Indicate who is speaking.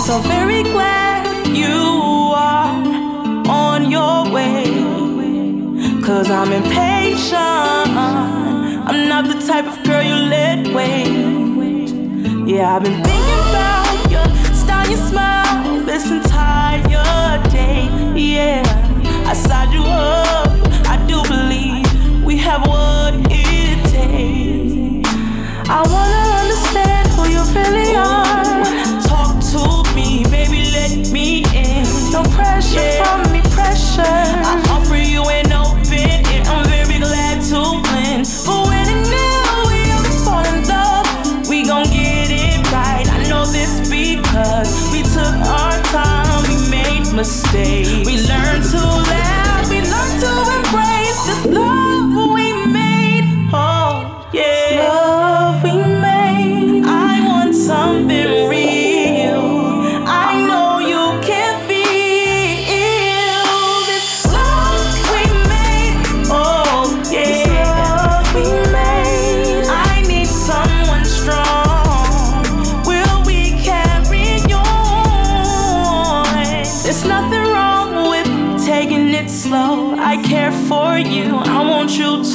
Speaker 1: so very glad you are on your way. Cause I'm impatient. I'm not the type of girl you let wait. Yeah, I've been thinking about your style, your smile this entire day. Yeah, I signed you up. I do believe we have what it takes. I wanna understand who you really are. Talk to me, baby, let me in. No pressure from me, pressure. I offer you an open and I'm very glad to win. But when and now we ever fall in love, we gon' get it right. I know this because we took our time, we made mistakes. We learned to laugh, we learned to embrace this love we made. Oh yeah, love we made. I want something real. I know you can feel this love we made. Oh yeah, this love we made. I need someone strong. Will we carry on? There's nothing wrong with taking it slow. I care for you. I want you to